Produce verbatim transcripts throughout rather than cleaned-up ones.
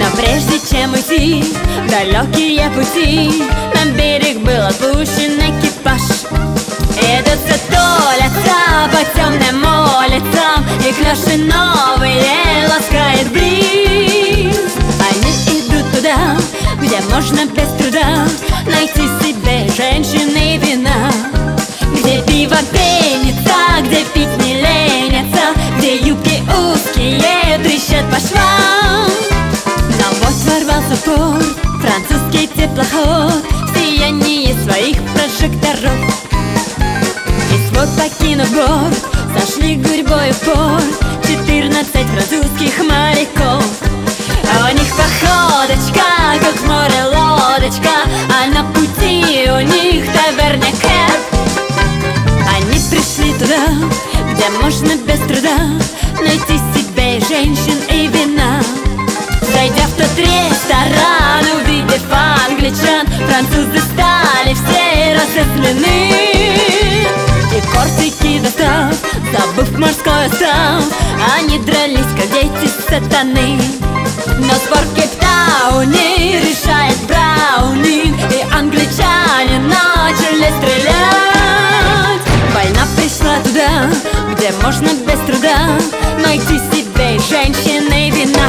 Но прежде чем уйти в далекие пути, на берег был отпущен экипаж. Идут толятся по темным улицам, и клёши новые ласкает бриз. Они идут туда, где можно без труда найти себе женщины и вина, где пиво пенится, где пить не ленятся, где юбки узкие трещат по швам. Но вот ворвался в порт французский теплоход в сиянии своих прожекторов. И свод покинув борт, сошли гурьбой в порт четырнадцать французских моряков. А у них походочка, как в море лодочка, а на пути у них таверняка. Они пришли туда, где можно без труда найти себе женщин и вина. Зайдя в тот ресторан, увидев англичан, французы стали все разозлены. И кортики достав, забыв морской устав, они дрались, как дети сатаны. Но спор в Кейптауне решает Браунинг, и англичане начали стрелять. Война пришла туда, где можно без труда найти себе женщины и вина.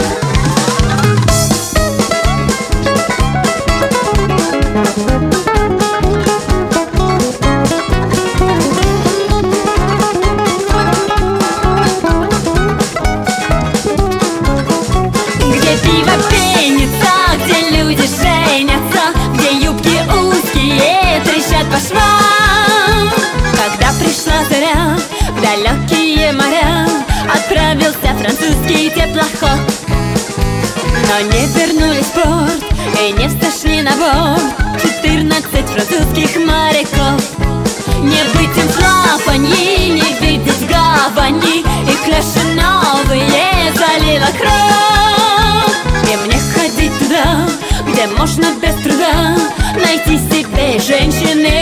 Где пиво пенится, где люди женятся, где юбки узкие трещат по швам. Когда пришла заря в далекие моря, отправился французский теплоход. Но не вернулись в порт и не сошли на борт четырнадцать французских моряков. Не быть им флафаньи, не видеть гавани, и клёши новые залила кровь. И мне ходить туда, где можно без труда найти себе женщины